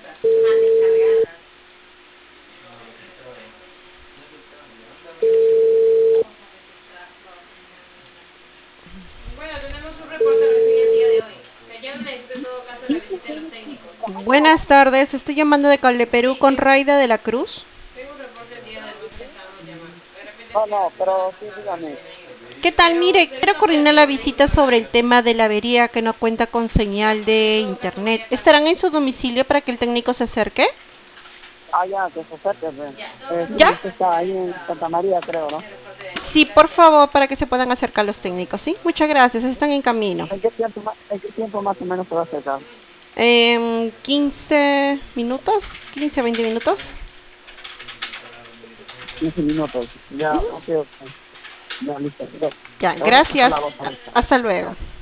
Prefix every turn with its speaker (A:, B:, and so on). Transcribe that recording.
A: Bueno, tenemos un reporte de reseña el día de hoy. Que ya no necesito en todo caso la visita de los técnicos.
B: Buenas tardes, estoy llamando de Cable Perú
A: Sí,
B: con Raida de la Cruz.
A: tengo un reporte el día de hoy que estábamos llamando. De repente
C: No,
A: si
C: no,
A: alguna
C: pero sí,
A: persona
C: dígame.
A: recibe ahí.
B: ¿Qué tal?
A: Pero
B: Mire, quiero
A: servicio
B: coordinar la
A: operativo médico
B: visita
A: por
B: sobre el
A: radio.
B: tema de la avería que no cuenta con
A: Ya,
B: señal
A: en
B: de
A: todo caso voy
B: internet.
A: a cambiar.
B: ¿Estarán en su domicilio para que el técnico se acerque?
C: Ah, ya, que se acerque, pues.
A: Ya, en todo caso
B: ¿Ya?
A: voy a
C: Usted está
A: solicitar
C: ahí en Santa María, creo, ¿no?
A: ese reporte de hoy.
B: Sí, por
A: Gracias.
B: favor, para que se puedan acercar los técnicos, ¿sí? Muchas gracias, están en camino.
C: En qué tiempo más o menos se va a acercar?
B: 15 minutos, 15 20 minutos.
C: 15 minutos. Ya, ok, ok. Ya, listo.
B: Ya,
C: Ahora está
B: gracias.
C: la voz ahorita.
B: Hasta luego.